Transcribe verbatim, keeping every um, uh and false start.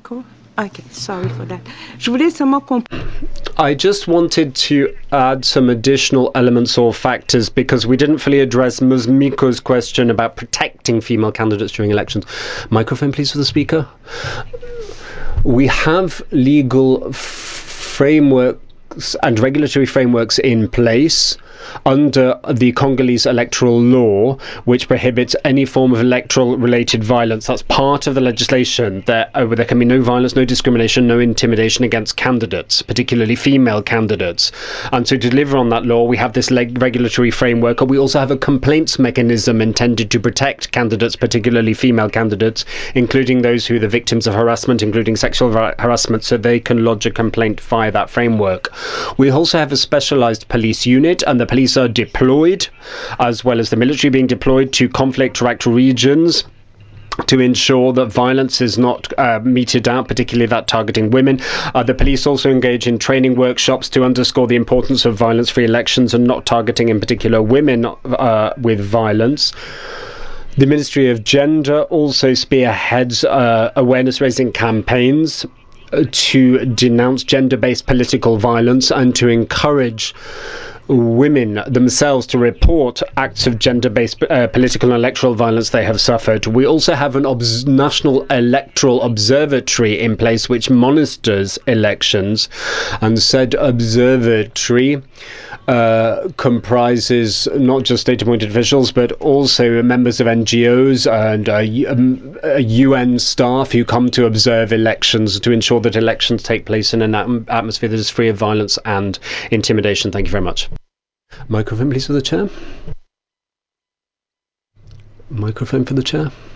micro? Okay, sorry for that. Je voulais seulement comprendre. I just wanted to add some additional elements or factors because we didn't fully address Miz Miko's question about protecting female candidates during elections. Microphone, please, for the speaker. We have legal f- frameworks and regulatory frameworks in place under the Congolese electoral law, which prohibits any form of electoral related violence. That's part of the legislation. There, uh, there can be no violence, no discrimination, no intimidation against candidates, particularly female candidates. And to deliver on that law, we have this leg- regulatory framework. We also have a complaints mechanism intended to protect candidates, particularly female candidates, including those who are the victims of harassment, including sexual har- harassment, so they can lodge a complaint via that framework. We also have a specialized police unit, and the police are deployed, as well as the military being deployed to conflict-racked regions to ensure that violence is not uh, meted out, particularly that targeting women. Uh, the police also engage in training workshops to underscore the importance of violence-free elections and not targeting, in particular, women uh, with violence. The Ministry of Gender also spearheads uh, awareness-raising campaigns to denounce gender-based political violence and to encourage women themselves to report acts of gender-based uh, political and electoral violence they have suffered. We also have an obs- national electoral observatory in place which monitors elections, and said observatory uh, comprises not just state-appointed officials but also members of N G Os and uh, um, uh, U N staff who come to observe elections to ensure that elections take place in an at- atmosphere that is free of violence and intimidation. Thank you very much. Microphone, please, for the chair. Microphone for the chair.